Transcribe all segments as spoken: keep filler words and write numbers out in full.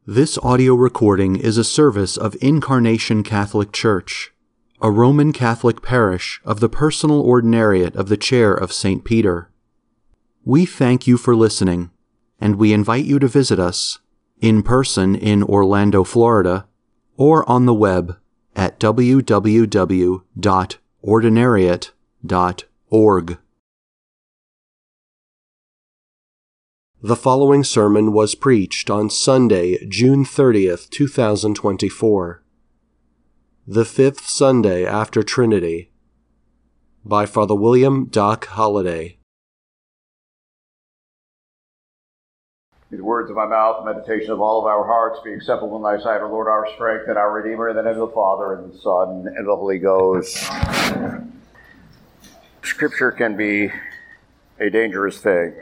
This audio recording is a service of Incarnation Catholic Church, a Roman Catholic parish of the Personal Ordinariate of the Chair of Saint Peter. We thank you for listening, and we invite you to visit us in person in Orlando, Florida, or on the web at w w w dot ordinariate dot org. The following sermon was preached on Sunday, June thirtieth, two thousand twenty-four, the fifth Sunday after Trinity, by Father William Doc Holliday. May the words of my mouth, the meditation of all of our hearts be acceptable in thy sight, O Lord, our strength and our Redeemer, in the name of the Father, and the Son, and the Holy Ghost. Scripture can be a dangerous thing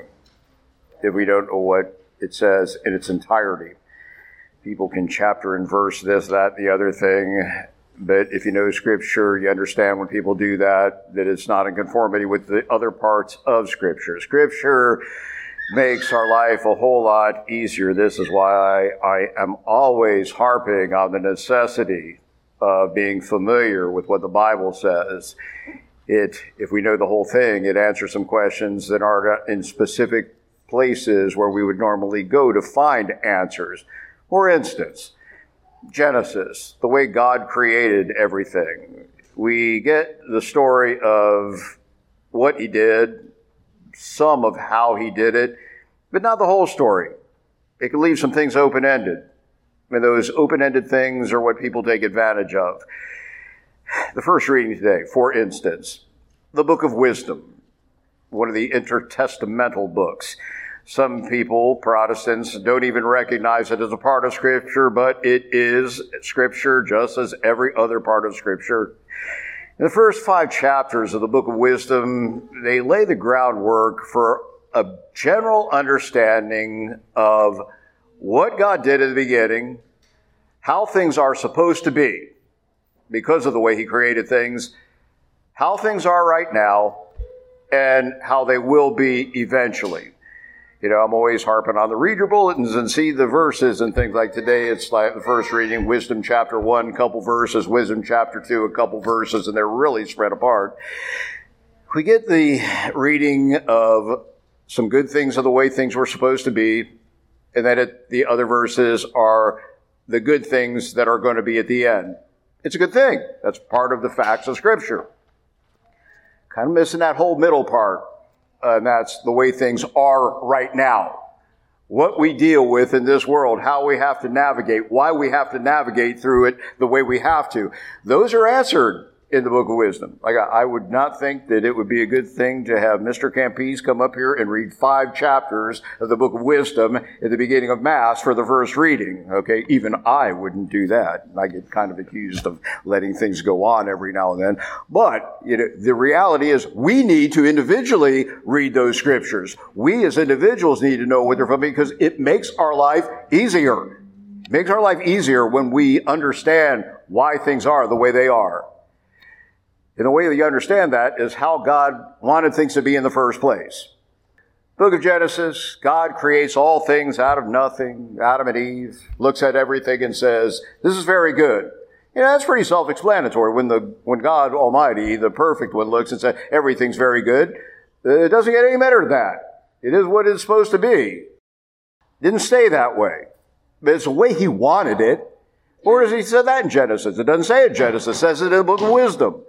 if we don't know what it says in its entirety. People can chapter and verse this, that, the other thing, but if you know Scripture, you understand when people do that, that it's not in conformity with the other parts of Scripture. Scripture makes our life a whole lot easier. This is why I, I am always harping on the necessity of being familiar with what the Bible says. It, if we know the whole thing, it answers some questions that aren't in specific places where we would normally go to find answers. For instance, Genesis, the way God created everything. We get the story of what he did, some of how he did it, but not the whole story. It can leave some things open-ended, and those open-ended things are what people take advantage of. The first reading today, for instance, the Book of Wisdom, one of the intertestamental books. Some people, Protestants, don't even recognize it as a part of Scripture, but it is Scripture just as every other part of Scripture. In the first five chapters of the Book of Wisdom, they lay the groundwork for a general understanding of what God did at the beginning, how things are supposed to be because of the way he created things, how things are right now, and how they will be eventually. You know, I'm always harping on the read your bulletins and see the verses and things like today. It's like the first reading, Wisdom chapter one, a couple verses, Wisdom chapter two, a couple verses, and they're really spread apart. We get the reading of some good things of the way things were supposed to be, and then it, the other verses are the good things that are going to be at the end. It's a good thing. That's part of the facts of Scripture. Kind of missing that whole middle part. Uh, and that's the way things are right now. What we deal with in this world, how we have to navigate, why we have to navigate through it the way we have to. Those are answered in the Book of Wisdom. Like I, I would not think that it would be a good thing to have Mister Campese come up here and read five chapters of the Book of Wisdom at the beginning of Mass for the first reading. Okay, even I wouldn't do that. I get kind of accused of letting things go on every now and then. But you know, the reality is we need to individually read those scriptures. We as individuals need to know what they're from because it makes our life easier. It makes our life easier when we understand why things are the way they are. And the way that you understand that is how God wanted things to be in the first place. Book of Genesis, God creates all things out of nothing. Adam and Eve looks at everything and says, this is very good. You know, that's pretty self-explanatory. When the when God Almighty, the perfect one, looks and says, everything's very good, it doesn't get any better than that. It is what it's supposed to be. Didn't stay that way. But it's the way he wanted it. Or does he say that in Genesis? It doesn't say it in Genesis. It says it in the Book of Wisdom.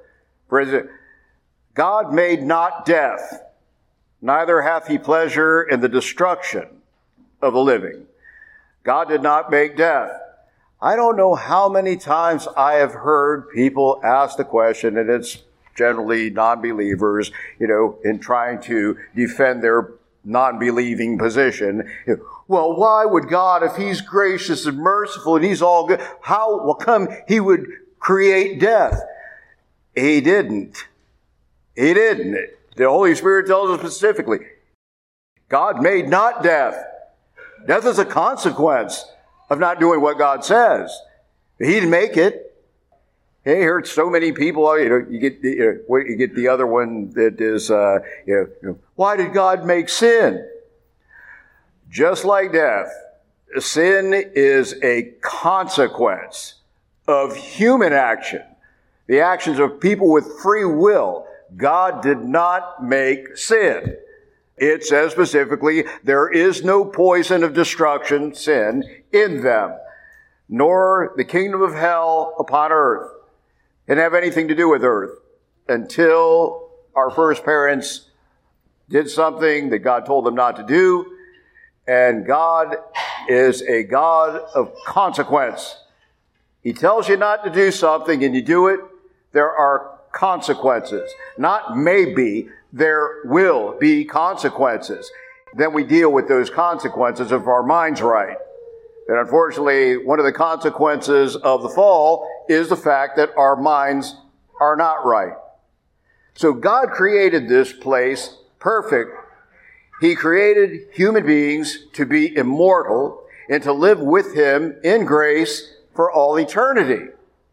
God made not death, neither hath he pleasure in the destruction of the living. God did not make death. I don't know how many times I have heard people ask the question, and it's generally non-believers, you know, in trying to defend their non-believing position. Well, why would God, if he's gracious and merciful and he's all good, how, well, come he would create death? He didn't. He didn't. The Holy Spirit tells us specifically, God made not death. Death is a consequence of not doing what God says. He didn't make it. He heard so many people, you know, you get, you know, you get the other one that is, uh, you know, why did God make sin? Just like death, Sin is a consequence of human action, the actions of people with free will. God did not make sin. It says specifically, there is no poison of destruction, sin, in them, nor the kingdom of hell upon earth. It didn't have anything to do with earth until our first parents did something that God told them not to do. And God is a God of consequence. He tells you not to do something and you do it, there are consequences. Not maybe, there will be consequences. Then we deal with those consequences if our mind's right. And unfortunately, one of the consequences of the fall is the fact that our minds are not right. So God created this place perfect. He created human beings to be immortal and to live with Him in grace for all eternity.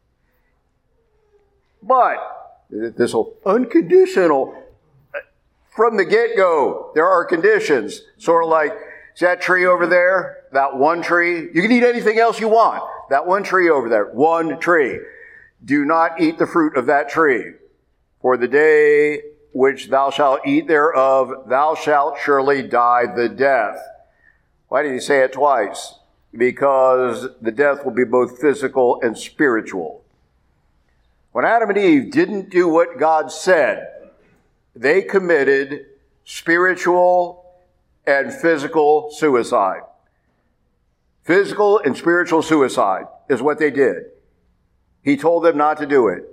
But this whole unconditional, from the get-go, there are conditions. Sort of like, see that tree over there? That one tree? You can eat anything else you want. That one tree over there. One tree. Do not eat the fruit of that tree. For the day which thou shalt eat thereof, thou shalt surely die the death. Why did he say it twice? Because the death will be both physical and spiritual. When Adam and Eve didn't do what God said, they committed spiritual and physical suicide. Physical and spiritual suicide is what they did. He told them not to do it.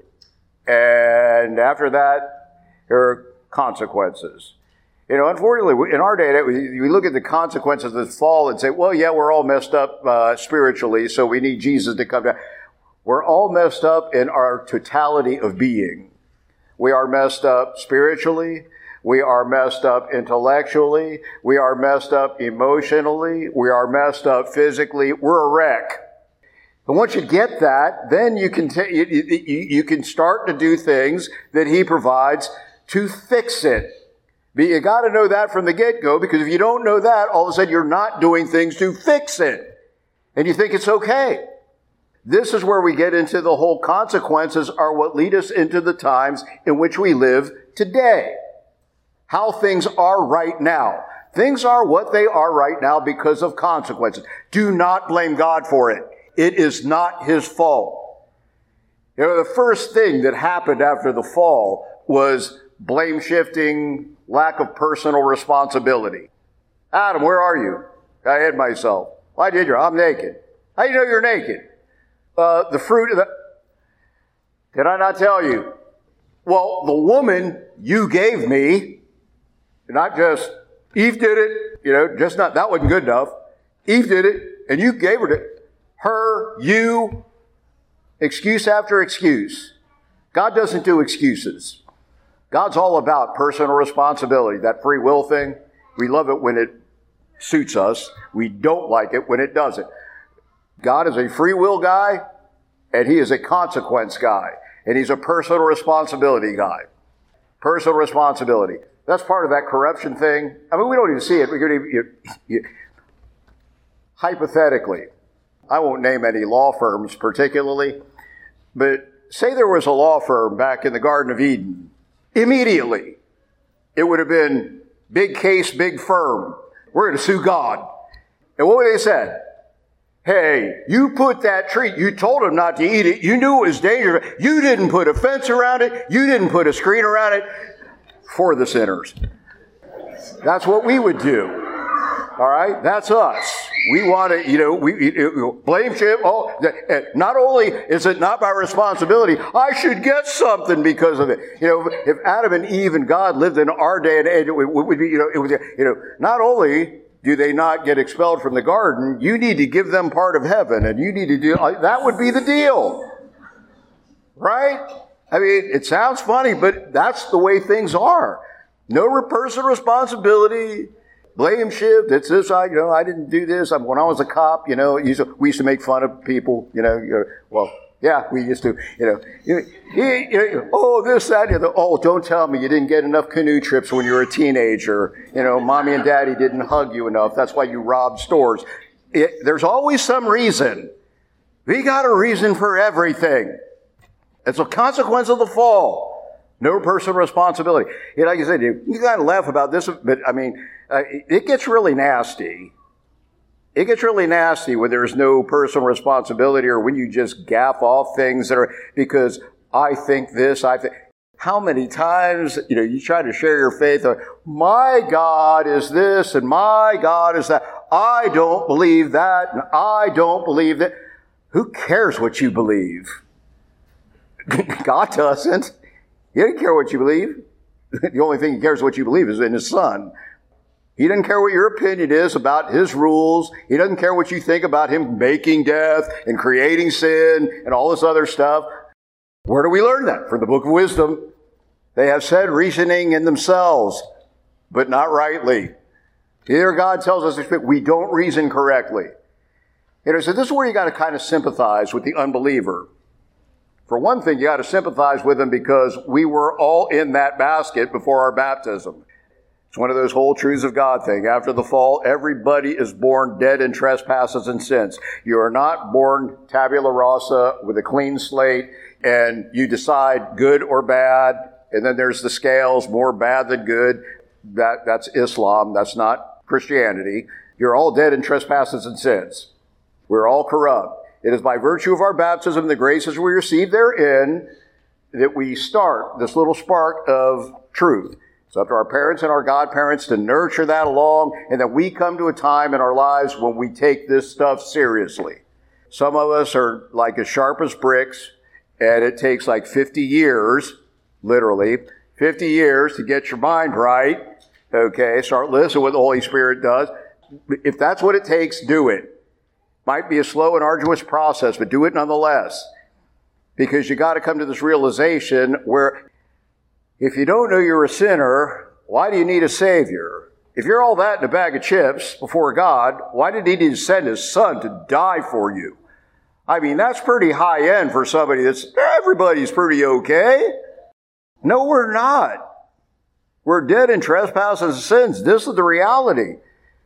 And after that, there are consequences. You know, unfortunately, in our day, we look at the consequences of the fall and say, well, yeah, we're all messed up uh, spiritually, so we need Jesus to come down. We're all messed up in our totality of being. We are messed up spiritually. We are messed up intellectually. We are messed up emotionally. We are messed up physically. We're a wreck. And once you get that, then you can, t- you, you, you can start to do things that He provides to fix it. But you got to know that from the get-go, because if you don't know that, all of a sudden you're not doing things to fix it. And you think it's okay. This is where we get into the whole consequences are what lead us into the times in which we live today. How things are right now. Things are what they are right now because of consequences. Do not blame God for it. It is not His fault. You know, the first thing that happened after the fall was blame shifting, lack of personal responsibility. Adam, where are you? I hid myself. Why did you? I'm naked. How do you know you're naked? Uh, the fruit of the... Did I not tell you? Well, the woman you gave me, not just Eve did it, you know, just not, that wasn't good enough. Eve did it, and you gave her to her, you, excuse after excuse. God doesn't do excuses. God's all about personal responsibility, that free will thing. We love it when it suits us. We don't like it when it doesn't. God is a free will guy, and He is a consequence guy, and He's a personal responsibility guy. Personal responsibility. That's part of that corruption thing. I mean, we don't even see it. We could even, you, you, hypothetically, I won't name any law firms particularly, but say there was a law firm back in the Garden of Eden. Immediately, it would have been big case, big firm. We're going to sue God. And what would they said? Hey, you put that tree, you told him not to eat it. You knew it was dangerous. You didn't put a fence around it. You didn't put a screen around it. For the sinners. That's what we would do. All right? That's us. We want to, you know, we you know, blame shame. Oh, not only is it not my responsibility, I should get something because of it. You know, if Adam and Eve and God lived in our day and age, it would be, you know, it was, you know, not only do they not get expelled from the garden, you need to give them part of heaven, and you need to do, that would be the deal. Right? I mean, it sounds funny, but that's the way things are. No personal responsibility, blame shift. It's this, I, you know, I didn't do this. I, when I was a cop, you know, we used to make fun of people, you know, you know well, yeah, we used to, you know, you, you, you, oh, this, that, you know, oh, don't tell me you didn't get enough canoe trips when you were a teenager. You know, mommy and daddy didn't hug you enough. That's why you robbed stores. It, there's always some reason. We got a reason for everything. It's a consequence of the fall. No personal responsibility. You know, like I said, you, you got to laugh about this, but I mean, uh, it gets really nasty. It gets really nasty when there's no personal responsibility or when you just gaff off things that are, because I think this, I think. How many times, you know, you try to share your faith, uh, my God is this and my God is that. I don't believe that and I don't believe that. Who cares what you believe? God doesn't. He doesn't care what you believe. The only thing he cares what you believe is in his Son. He doesn't care what your opinion is about his rules. He doesn't care what you think about him making death and creating sin and all this other stuff. Where do we learn that? From the Book of Wisdom. They have said reasoning in themselves, but not rightly. Here God tells us that we don't reason correctly. You know, so this is where you got to kind of sympathize with the unbeliever. For one thing, you got to sympathize with them because we were all in that basket before our baptism. It's one of those whole truths of God thing. After the fall, everybody is born dead in trespasses and sins. You are not born tabula rasa with a clean slate and you decide good or bad. And then there's the scales, more bad than good. That, that's Islam. That's not Christianity. You're all dead in trespasses and sins. We're all corrupt. It is by virtue of our baptism, the graces we receive therein, that we start this little spark of truth. It's up to our parents and our godparents to nurture that along, and that we come to a time in our lives when we take this stuff seriously. Some of us are like as sharp as bricks, and it takes like fifty years, literally, fifty years to get your mind right. Okay, start listening to what the Holy Spirit does. If that's what it takes, do it. Might be a slow and arduous process, but do it nonetheless. Because you got to come to this realization where if you don't know you're a sinner, why do you need a Savior? If you're all that in a bag of chips before God, why did He need to send His Son to die for you? I mean, that's pretty high end for somebody that's, everybody's pretty okay. No, we're not. We're dead in trespasses and sins. This is the reality.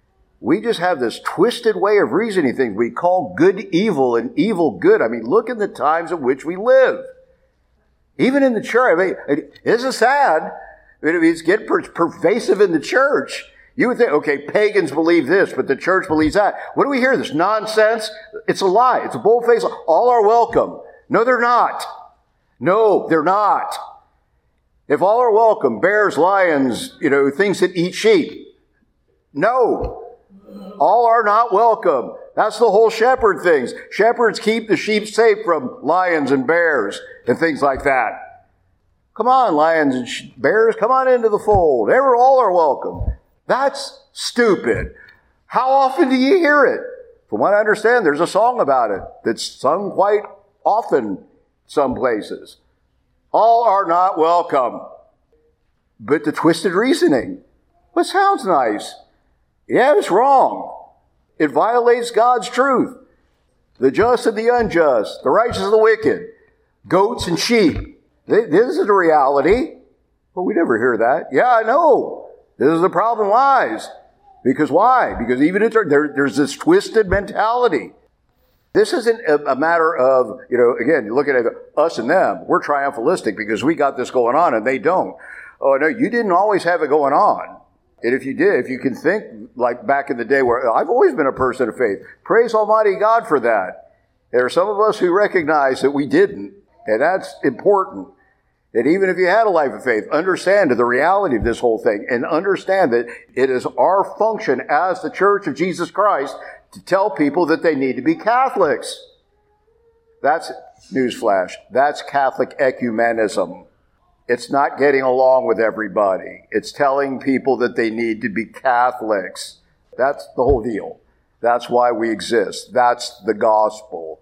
We just have this twisted way of reasoning things. We call good evil and evil good. I mean, look at the times in which we live. Even in the church. I mean, this is sad. I mean, it's getting per- pervasive in the church. You would think, okay, pagans believe this, but the church believes that. What do we hear? This nonsense? It's a lie. It's a bold-faced lie. All are welcome. No, they're not. No, they're not. If all are welcome, bears, lions, you know, things that eat sheep. No. All are not welcome. That's the whole shepherd things. Shepherds keep the sheep safe from lions and bears and things like that. Come on, lions and sh- bears, come on into the fold. Ever all are welcome. That's stupid. How often do you hear it? From what I understand, there's a song about it that's sung quite often some places. All are not welcome. But the twisted reasoning, well, it sounds nice. Yeah, it's wrong. It violates God's truth. The just and the unjust, the righteous and the wicked, goats and sheep. This is the reality. But we never hear that. Yeah, I know. This is the problem lies. Because why? Because even if there, there's this twisted mentality. This isn't a, a matter of, you know, again, you're looking at us and them. We're triumphalistic because we got this going on and they don't. Oh, no, you didn't always have it going on. And if you did, if you can think like back in the day where I've always been a person of faith, praise Almighty God for that. There are some of us who recognize that we didn't, and that's important. That even if you had a life of faith, understand the reality of this whole thing and understand that it is our function as the Church of Jesus Christ to tell people that they need to be Catholics. That's, newsflash, that's Catholic ecumenism. It's not getting along with everybody. It's telling people that they need to be Catholics. That's the whole deal. That's why we exist. That's the gospel.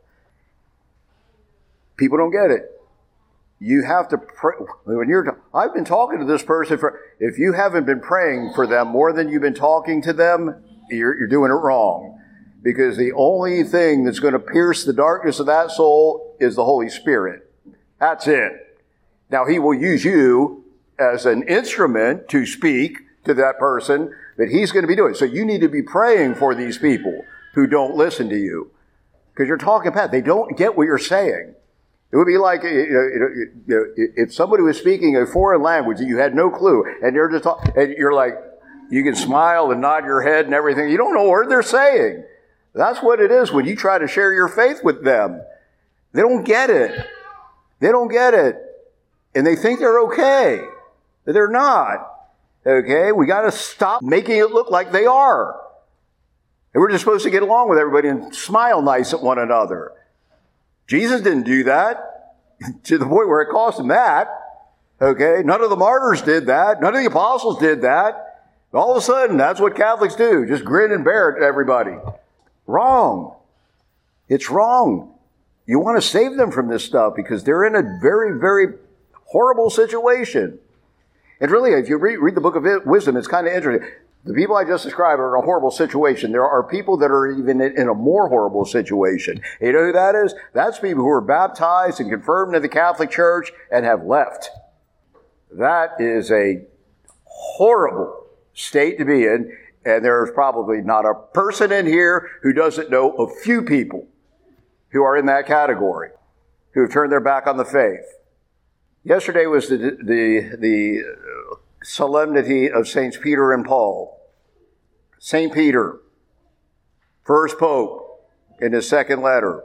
People don't get it. You have to pray. When you're, I've been talking to this person for, if you haven't been praying for them more than you've been talking to them, you're, you're doing it wrong. Because the only thing that's going to pierce the darkness of that soul is the Holy Spirit. That's it. Now, He will use you as an instrument to speak to that person, but He's going to be doing it. So you need to be praying for these people who don't listen to you because you're talking past. They don't get what you're saying. It would be like, you know, you know, if somebody was speaking a foreign language that you had no clue, and you're just talk, and you're like, you can smile and nod your head and everything. You don't know what they're saying. That's what it is when you try to share your faith with them. They don't get it. They don't get it. And they think they're okay. They're not. Okay? We got to stop making it look like they are. And we're just supposed to get along with everybody and smile nice at one another. Jesus didn't do that to the point where it cost him that. Okay? None of the martyrs did that. None of the apostles did that. All of a sudden, that's what Catholics do. Just grin and bear it to everybody. Wrong. It's wrong. You want to save them from this stuff because they're in a very, very horrible situation. And really, if you read, read the book of Wisdom, it's kind of interesting. The people I just described are in a horrible situation. There are people that are even in a more horrible situation. You know who that is? That's people who are baptized and confirmed in the Catholic Church and have left. That is a horrible state to be in. And there's probably not a person in here who doesn't know a few people who are in that category, who have turned their back on the faith. Yesterday was the, the, the solemnity of Saints Peter and Paul. Saint Peter, first pope, in his second letter.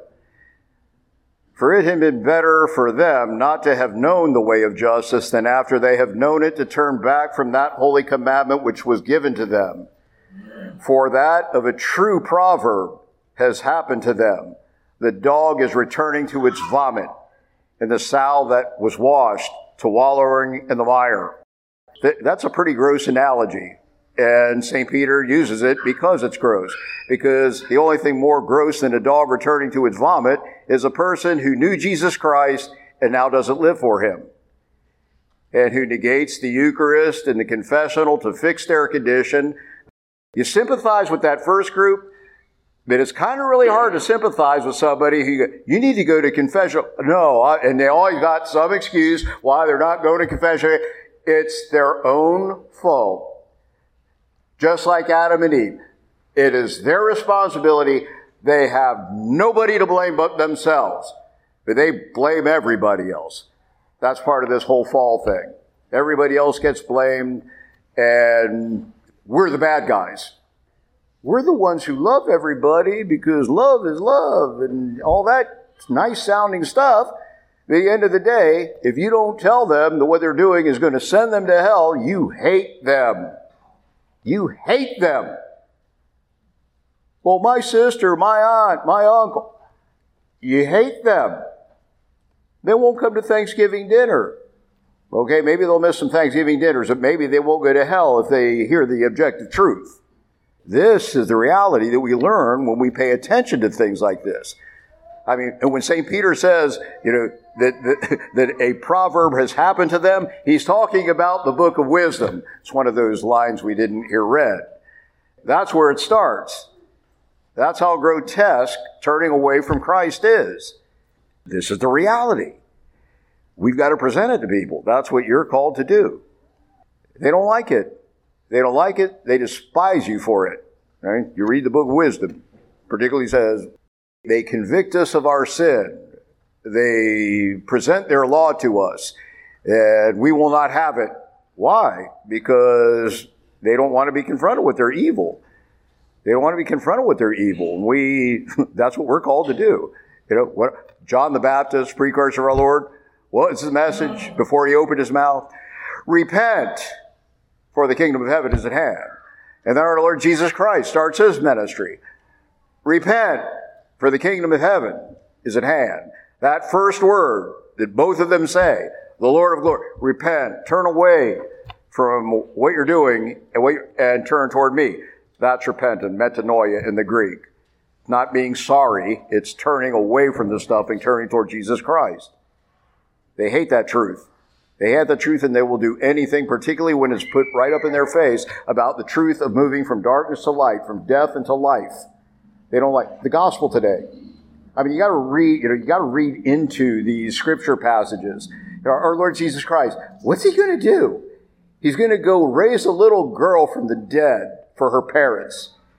For it had been better for them not to have known the way of justice than after they have known it to turn back from that holy commandment which was given to them. For that of a true proverb has happened to them. The dog is returning to its vomit, and the sow that was washed to wallowing in the mire. That's a pretty gross analogy. And Saint Peter uses it because it's gross. Because the only thing more gross than a dog returning to its vomit is a person who knew Jesus Christ and now doesn't live for him. And who negates the Eucharist and the confessional to fix their condition. You sympathize with that first group, but it's kind of really hard to sympathize with somebody who, you need to go to confession. No, I, and they always got some excuse why they're not going to confession. It's their own fault. Just like Adam and Eve. It is their responsibility. They have nobody to blame but themselves. But they blame everybody else. That's part of this whole fall thing. Everybody else gets blamed, and we're the bad guys. We're the ones who love everybody because love is love and all that nice sounding stuff. At the end of the day, if you don't tell them that what they're doing is going to send them to hell, you hate them. You hate them. Well, my sister, my aunt, my uncle, you hate them. They won't come to Thanksgiving dinner. Okay, maybe they'll miss some Thanksgiving dinners, but maybe they won't go to hell if they hear the objective truth. This is the reality that we learn when we pay attention to things like this. I mean, and when Saint Peter says, you know, that, that, that a proverb has happened to them, he's talking about the book of wisdom. It's one of those lines we didn't hear read. That's where it starts. That's how grotesque turning away from Christ is. This is the reality. We've got to present it to people. That's what you're called to do. They don't like it. They don't like it. They despise you for it. Right? You read the book of wisdom, particularly says, they convict us of our sin. They present their law to us, and we will not have it. Why? Because they don't want to be confronted with their evil. They don't want to be confronted with their evil. And we, that's what we're called to do. You know, what John the Baptist, precursor of our Lord, what was his message before he opened his mouth? Repent, for the kingdom of heaven is at hand. And then our Lord Jesus Christ starts his ministry. Repent, for the kingdom of heaven is at hand. That first word that both of them say, the Lord of glory, repent, turn away from what you're doing and, what and turn toward me. That's repentant, metanoia in the Greek. Not being sorry, it's turning away from the stuff and turning toward Jesus Christ. They hate that truth. They hate the truth, and they will do anything, particularly when it's put right up in their face, about the truth of moving from darkness to light, from death into life. They don't like the gospel today. I mean, you got to read. You know, you got to read into these scripture passages. You know, our Lord Jesus Christ, what's he going to do? He's going to go raise a little girl from the dead for her parents.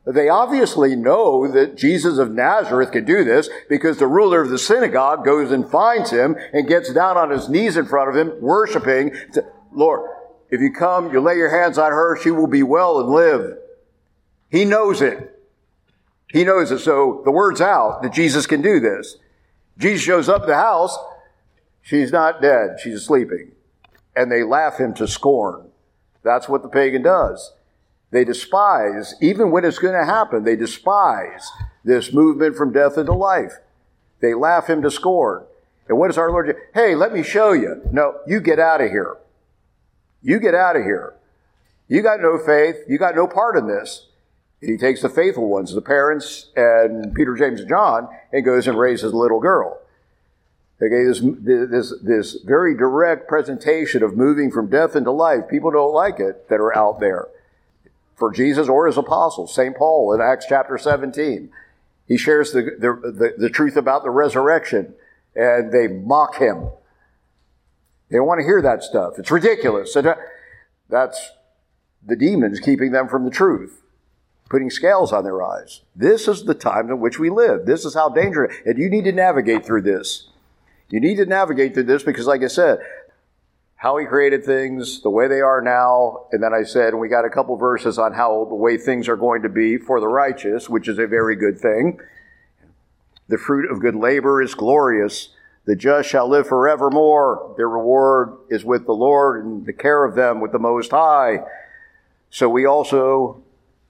They obviously know that Jesus of Nazareth can do this because the ruler of the synagogue goes and finds him and gets down on his knees in front of him, worshiping. Lord, if you come, you lay your hands on her, she will be well and live. He knows it. He knows it. So the word's out that Jesus can do this. Jesus shows up at the house. She's not dead. She's sleeping. And they laugh him to scorn. That's what the pagan does. They despise, even when it's going to happen, they despise this movement from death into life. They laugh him to scorn. And what does our Lord do? Hey, let me show you. No, you get out of here. You get out of here. You got no faith. You got no part in this. He takes the faithful ones, the parents, and Peter, James, and John, and goes and raises a little girl. Okay, this, this, this very direct presentation of moving from death into life. People don't like it that are out there. For Jesus or his apostles, Saint Paul in Acts chapter seventeen, he shares the, the, the, the truth about the resurrection, and they mock him. They don't want to hear that stuff. It's ridiculous. And that's the demons keeping them from the truth, putting scales on their eyes. This is the time in which we live. This is how dangerous, and you need to navigate through this. You need to navigate through this because, like I said, how he created things, the way they are now, and then I said, and we got a couple verses on how the way things are going to be for the righteous, which is a very good thing. The fruit of good labor is glorious. The just shall live forevermore. Their reward is with the Lord, and the care of them with the Most High. So we also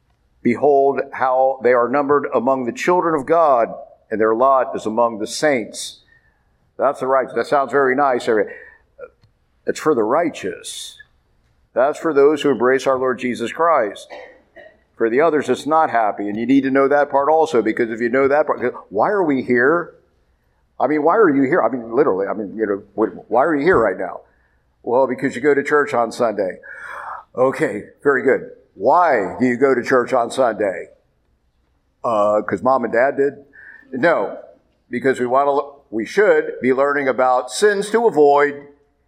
behold how they are numbered among the children of God, and their lot is among the saints. That's the righteous. That sounds very nice. It's for the righteous. That's for those who embrace our Lord Jesus Christ. For the others, it's not happy. And you need to know that part also, because if you know that part, why are we here? I mean, why are you here? I mean, literally, I mean, you know, why are you here right now? Well, because you go to church on Sunday. Okay, very good. Why do you go to church on Sunday? Uh, because mom and dad did? No, because we want to, we should be learning about sins to avoid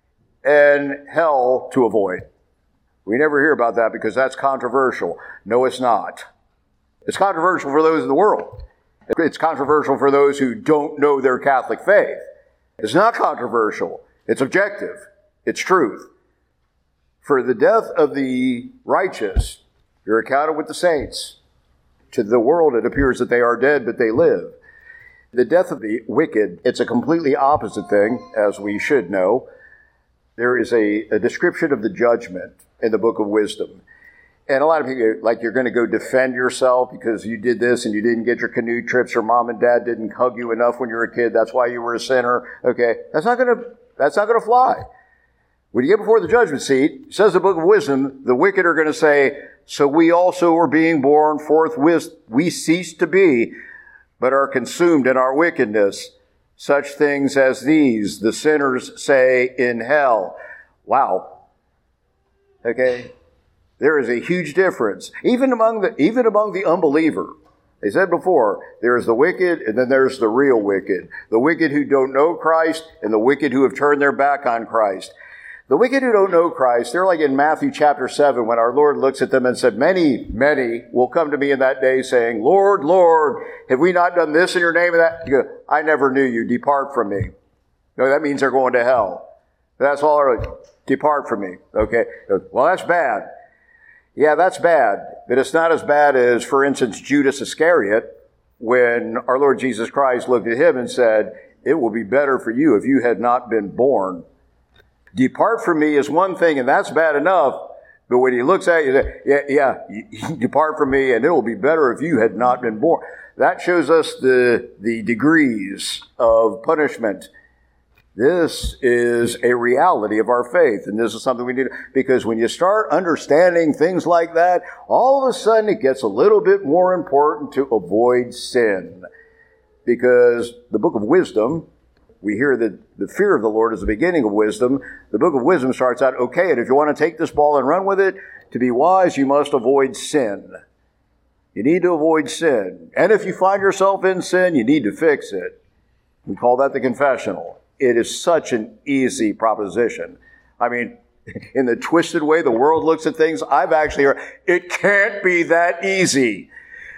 and hell to avoid. We never hear about that because that's controversial. No, it's not. It's controversial for those in the world. It's controversial for those who don't know their Catholic faith. It's not controversial. It's objective. It's truth. For the death of the righteous, you're accounted with the saints. To the world, it appears that they are dead, but they live. The death of the wicked, it's a completely opposite thing, as we should know. There is a, a description of the judgment in the Book of Wisdom. And a lot of people, like, you're going to go defend yourself because you did this and you didn't get your canoe trips, or mom and dad didn't hug you enough when you were a kid. That's why you were a sinner. Okay, that's not going to, that's not going to fly. When you get before the judgment seat, it says the Book of Wisdom, the wicked are going to say, so we also were being born, forthwith we cease to be, but are consumed in our wickedness. Such things as these, the sinners say in hell. Wow. Okay. There is a huge difference. Even among the, even among the unbeliever. They said before, there's the wicked and then there's the real wicked. The wicked who don't know Christ and the wicked who have turned their back on Christ. The wicked who don't know Christ, they're like in Matthew chapter seven when our Lord looks at them and said, many, many will come to me in that day saying, Lord, Lord, have we not done this in your name? And that, you go, I never knew you. Depart from me. No, that means they're going to hell. That's all. Like, depart from me. Okay. Well, that's bad. Yeah, that's bad. But it's not as bad as, for instance, Judas Iscariot, when our Lord Jesus Christ looked at him and said, it will be better for you if you had not been born. Depart from me is one thing, and that's bad enough. But when he looks at you, he says, yeah, yeah, depart from me, and it will be better if you had not been born. That shows us the, the degrees of punishment. This is a reality of our faith, and this is something we need, because when you start understanding things like that, all of a sudden it gets a little bit more important to avoid sin. Because the Book of Wisdom, we hear that the fear of the Lord is the beginning of wisdom. The Book of Wisdom starts out, okay, and if you want to take this ball and run with it, to be wise, you must avoid sin. You need to avoid sin. And if you find yourself in sin, you need to fix it. We call that the confessional. It is such an easy proposition. I mean, in the twisted way the world looks at things, I've actually heard, it can't be that easy.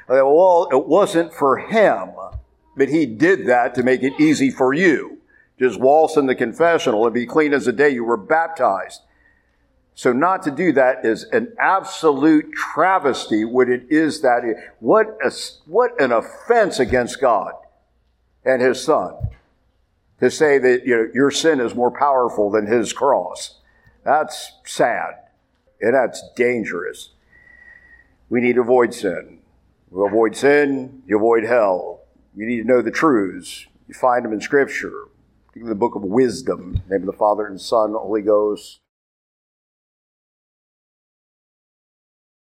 Well, it wasn't for him, but he did that to make it easy for you. Just waltz in the confessional and be clean as the day you were baptized. So not to do that is an absolute travesty. What it is that, what a, what an offense against God and his Son. To say that, you know, your sin is more powerful than his cross. That's sad. And that's dangerous. We need to avoid sin. You avoid sin, you avoid hell. You need to know the truths. You find them in Scripture. In the book of wisdom, in the name of the Father and Son, Holy Ghost.